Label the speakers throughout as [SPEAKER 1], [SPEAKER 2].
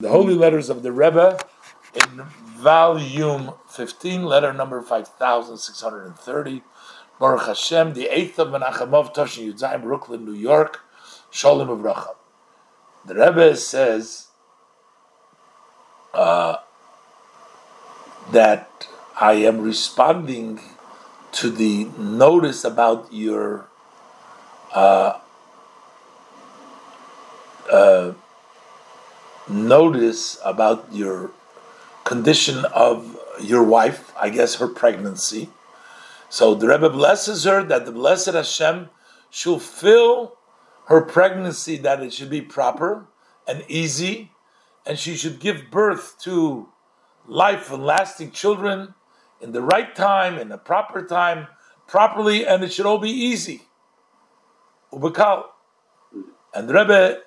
[SPEAKER 1] The Holy Letters of the Rebbe in volume 15, letter number 5630. Baruch Hashem, the 8th of Menachemov, Toshin Yudzayim, Brooklyn, New York. Shalom Uvracha. The Rebbe says that I am responding to the notice about your condition of your wife, I guess her pregnancy. So the Rebbe blesses her that the blessed Hashem shall fill her pregnancy, that it should be proper and easy, and she should give birth to life and lasting children in the right time, in the proper time, properly, and it should all be easy. Ubekal. And the Rebbe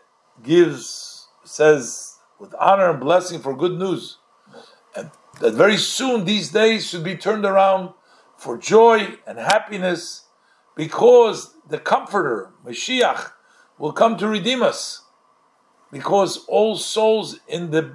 [SPEAKER 1] says with honor and blessing for good news, and that very soon these days should be turned around for joy and happiness, because the Comforter, Mashiach, will come to redeem us. Because all the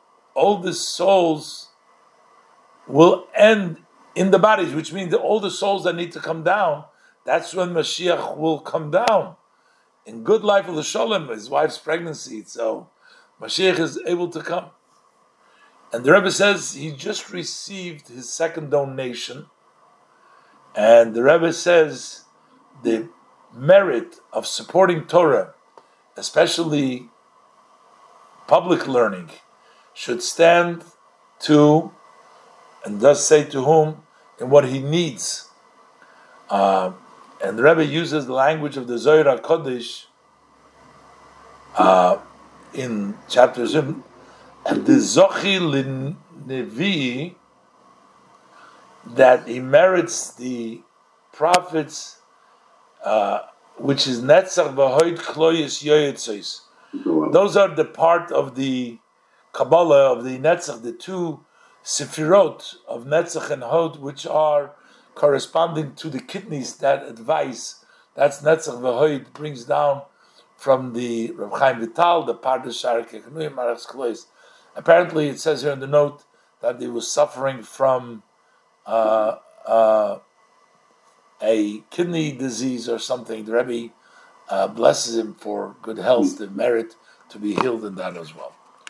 [SPEAKER 1] souls will end in the bodies, which means that all the souls that need to come down, that's when Mashiach will come down. In good life of the Shalom, his wife's pregnancy, so Mashiach is able to come. And the Rebbe says he just received his second donation, and the Rebbe says the merit of supporting Torah, especially public learning, should stand to, and does say to whom, in what he needs. And the Rebbe uses the language of the Zohar HaKodesh in chapter Zim, and the Zochi L'Nevi, that he merits the prophets, which is Netzach V'Hoid Kloyes Yoyetzos. Those are the part of the Kabbalah of the Netzach, the two Sefirot of Netzach and Hod, which are corresponding to the kidneys, that advice. That's Netzach V'Hoid, brings down from the Rav Chaim Vital, the Pardes Sha'ar Kechnuyim Marachs Klois. Apparently, it says here in the note that he was suffering from a kidney disease or something. The Rebbe blesses him for good health, the merit to be healed in that as well.